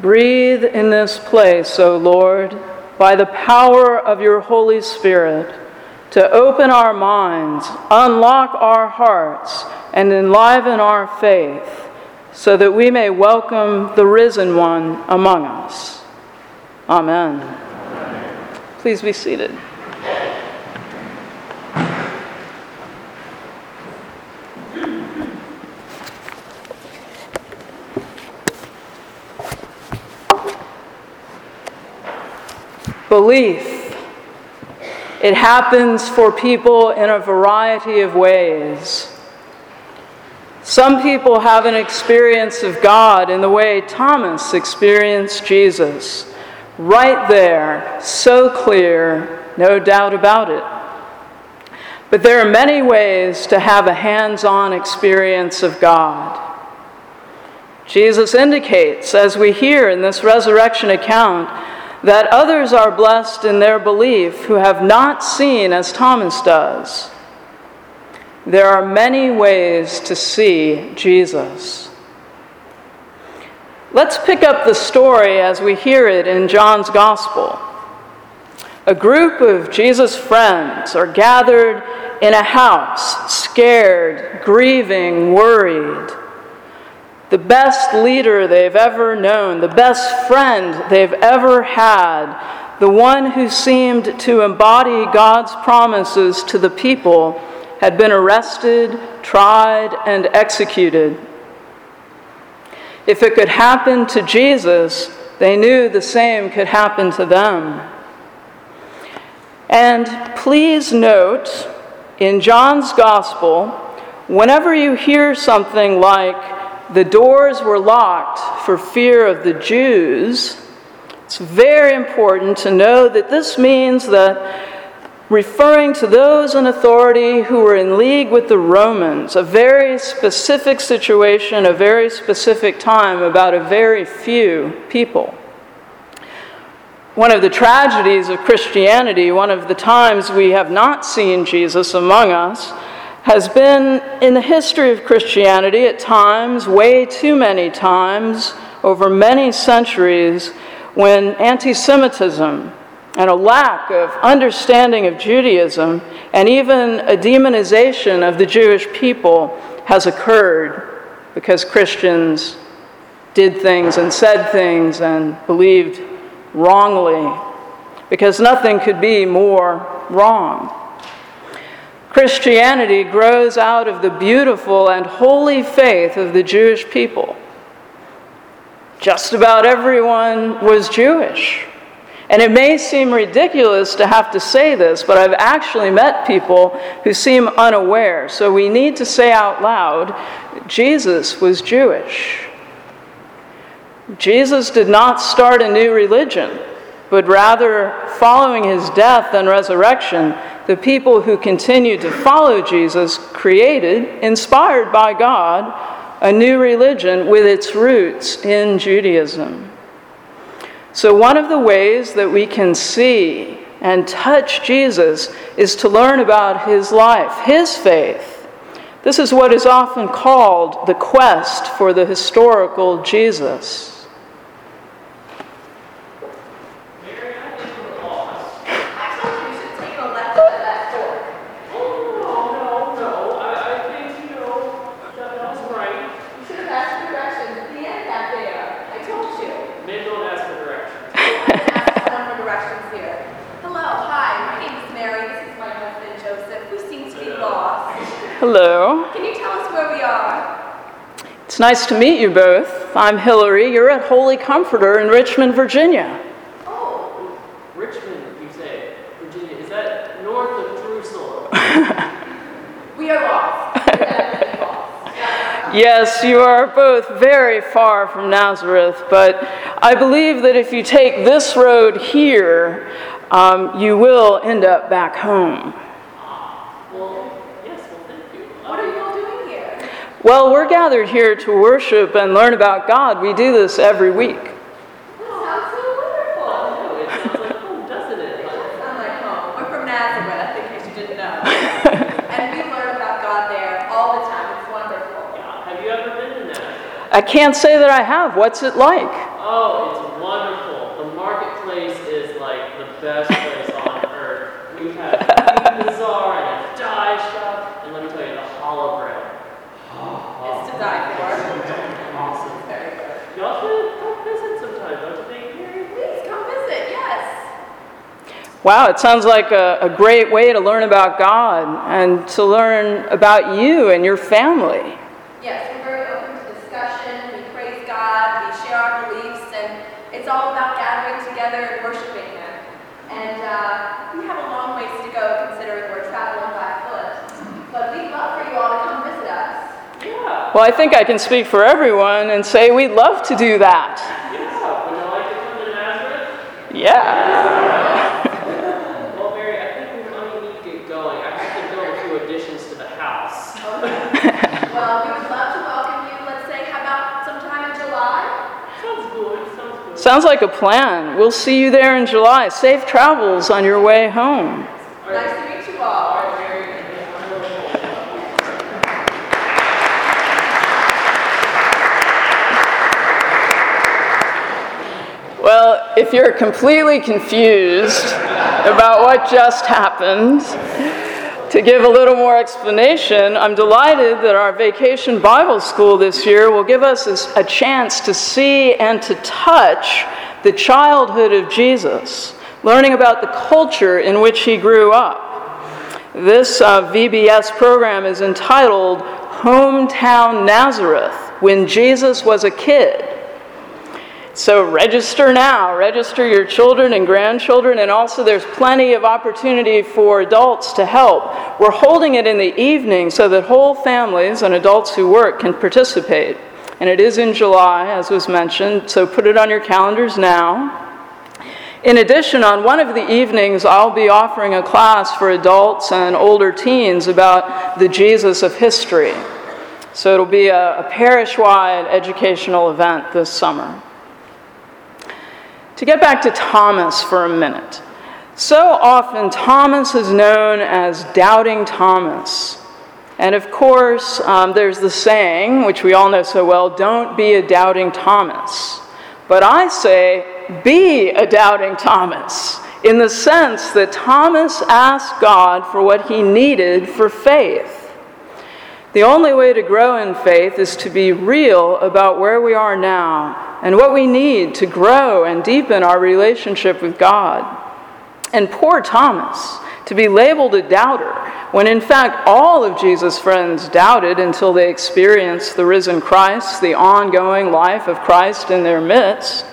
Breathe in this place, O Lord, by the power of your Holy Spirit, to open our minds, unlock our hearts, and enliven our faith, so that we may welcome the risen one among us. Amen. Please be seated. Belief. It happens for people in a variety of ways. Some people have an experience of God in the way Thomas experienced Jesus. Right there, so clear, no doubt about it. But there are many ways to have a hands-on experience of God. Jesus indicates, as we hear in this resurrection account, that others are blessed in their belief who have not seen as Thomas does. There are many ways to see Jesus. Let's pick up the story as we hear it in John's Gospel. A group of Jesus' friends are gathered in a house, scared, grieving, worried. The best leader they've ever known, the best friend they've ever had, the one who seemed to embody God's promises to the people, had been arrested, tried, and executed. If it could happen to Jesus, they knew the same could happen to them. And please note, in John's Gospel, whenever you hear something like, the doors were locked for fear of the Jews, it's very important to know that this means that referring to those in authority who were in league with the Romans, a very specific situation, a very specific time about a very few people. One of the tragedies of Christianity, one of the times we have not seen Jesus among us, has been in the history of Christianity at times, way too many times, over many centuries, when anti-Semitism and a lack of understanding of Judaism and even a demonization of the Jewish people has occurred because Christians did things and said things and believed wrongly, because nothing could be more wrong. Christianity grows out of the beautiful and holy faith of the Jewish people. Just about everyone was Jewish. And it may seem ridiculous to have to say this, but I've actually met people who seem unaware. So we need to say out loud, Jesus was Jewish. Jesus did not start a new religion, but rather, following his death and resurrection, the people who continue to follow Jesus created, inspired by God, a new religion with its roots in Judaism. So one of the ways that we can see and touch Jesus is to learn about his life, his faith. This is what is often called the quest for the historical Jesus. Hello. Can you tell us where we are? It's nice to meet you both. I'm Hillary. You're at Holy Comforter in Richmond, Virginia. Oh, Richmond, you say, Virginia. Is that north of Jerusalem? We are lost. Yes, you are both very far from Nazareth, but I believe that if you take this road here, you will end up back home. Well, we're gathered here to worship and learn about God. We do this every week. Sounds so wonderful. Oh, it sounds like home, doesn't it? It does sound like home. We're from Nazareth, in case you didn't know. And we learn about God there all the time. It's wonderful. Yeah. Have you ever been to Nazareth? I can't say that I have. What's it like? Oh, it's wonderful. The marketplace is like the best place on earth. We have a bazaar and a dye shop, and let me tell you, the challah bread. It's to die for. Awesome. Very good. Y'all should come visit sometime, don't you think, Mary? Please come visit, yes. Wow, it sounds like a great way to learn about God and to learn about you and your family. Yes, we're very open to discussion. We praise God, we share our beliefs, and it's all about gathering together and worshiping Him. And we have a long ways to go considering we're traveling by foot. But we'd love for you all to come visit us. Yeah. Well, I think I can speak for everyone and say we'd love to do that. Yeah. Would you like to come to Nazareth? Yeah. Well, Mary, I think we might need to get going. I have to go a few additions to the house. Well, we would love to welcome you, let's say, how about sometime in July? Sounds good. Sounds good. Sounds like a plan. We'll see you there in July. Safe travels on your way home. Nice to meet you all. All right, Mary. Well, if you're completely confused about what just happened, to give a little more explanation, I'm delighted that our Vacation Bible School this year will give us a chance to see and to touch the childhood of Jesus, learning about the culture in which he grew up. This VBS program is entitled Hometown Nazareth, When Jesus Was a Kid. So register now. Register your children and grandchildren, and also there's plenty of opportunity for adults to help. We're holding it in the evening so that whole families and adults who work can participate. And it is in July, as was mentioned, so put it on your calendars now. In addition, on one of the evenings, I'll be offering a class for adults and older teens about the Jesus of history. So it'll be a parish-wide educational event this summer. To get back to Thomas for a minute. So often, Thomas is known as Doubting Thomas. And of course, there's the saying, which we all know so well, don't be a doubting Thomas. But I say, be a doubting Thomas, in the sense that Thomas asked God for what he needed for faith. The only way to grow in faith is to be real about where we are now and what we need to grow and deepen our relationship with God. And poor Thomas, to be labeled a doubter, when in fact all of Jesus' friends doubted until they experienced the risen Christ, the ongoing life of Christ in their midst.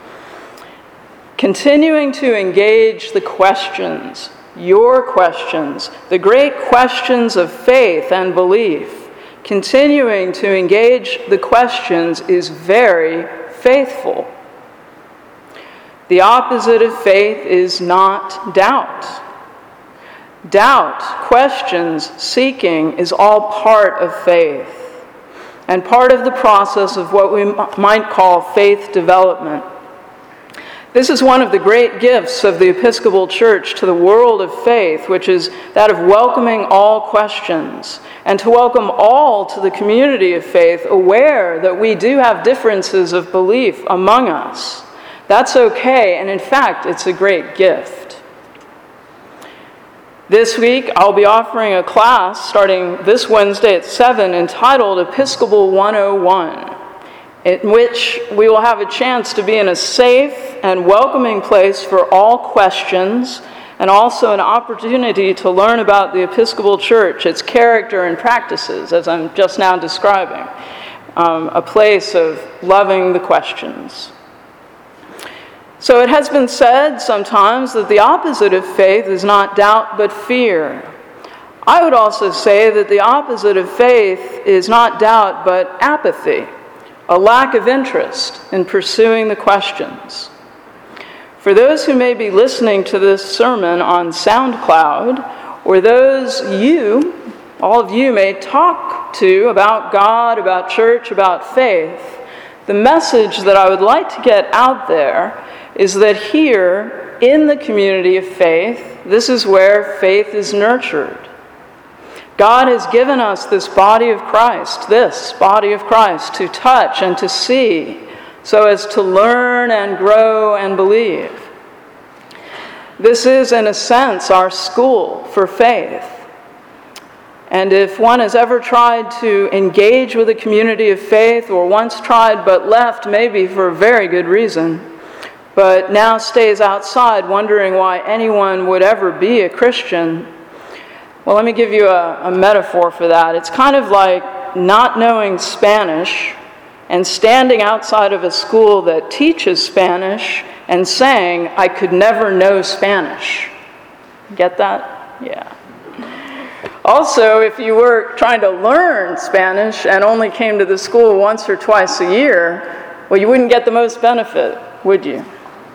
Continuing to engage the questions, your questions, the great questions of faith and belief, continuing to engage the questions is very faithful. The opposite of faith is not doubt. Doubt, questions, seeking is all part of faith and part of the process of what we might call faith development. This is one of the great gifts of the Episcopal Church to the world of faith, which is that of welcoming all questions and to welcome all to the community of faith, aware that we do have differences of belief among us. That's okay, and in fact, it's a great gift. This week, I'll be offering a class starting this Wednesday at 7 entitled Episcopal 101. In which we will have a chance to be in a safe and welcoming place for all questions, and also an opportunity to learn about the Episcopal Church, its character and practices, as I'm just now describing, a place of loving the questions. So it has been said sometimes that the opposite of faith is not doubt but fear. I would also say that the opposite of faith is not doubt but apathy, a lack of interest in pursuing the questions. For those who may be listening to this sermon on SoundCloud, or those all of you may talk to about God, about church, about faith, the message that I would like to get out there is that here, in the community of faith, this is where faith is nurtured. God has given us this body of Christ, to touch and to see, so as to learn and grow and believe. This is, in a sense, our school for faith. And if one has ever tried to engage with a community of faith, or once tried but left, maybe for a very good reason, but now stays outside wondering why anyone would ever be a Christian, well, let me give you a metaphor for that. It's kind of like not knowing Spanish and standing outside of a school that teaches Spanish and saying, I could never know Spanish. Get that? Yeah. Also, if you were trying to learn Spanish and only came to the school once or twice a year, well, you wouldn't get the most benefit, would you?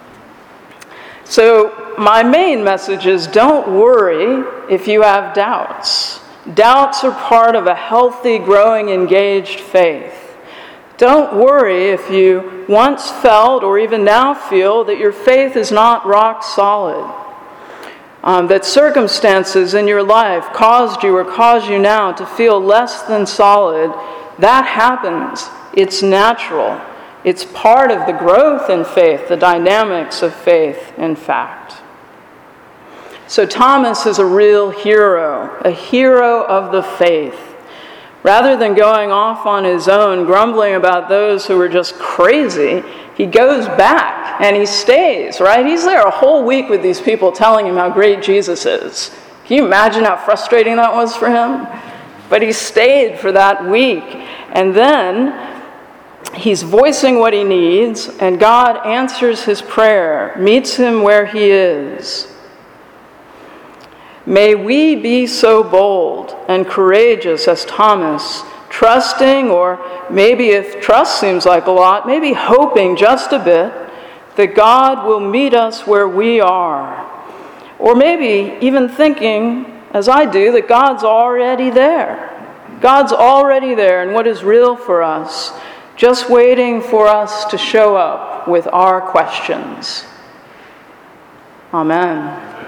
So my main message is, don't worry if you have doubts. Doubts are part of a healthy, growing, engaged faith. Don't worry if you once felt or even now feel that your faith is not rock solid, that circumstances in your life caused you or cause you now to feel less than solid. That happens. It's natural. It's part of the growth in faith, the dynamics of faith, in fact. So Thomas is a real hero, a hero of the faith. Rather than going off on his own, grumbling about those who were just crazy, he goes back and he stays, right? He's there a whole week with these people telling him how great Jesus is. Can you imagine how frustrating that was for him? But he stayed for that week. And then he's voicing what he needs, and God answers his prayer, meets him where he is. May we be so bold and courageous as Thomas, trusting, or maybe if trust seems like a lot, maybe hoping just a bit, that God will meet us where we are. Or maybe even thinking, as I do, that God's already there. God's already there, and what is real for us, just waiting for us to show up with our questions. Amen.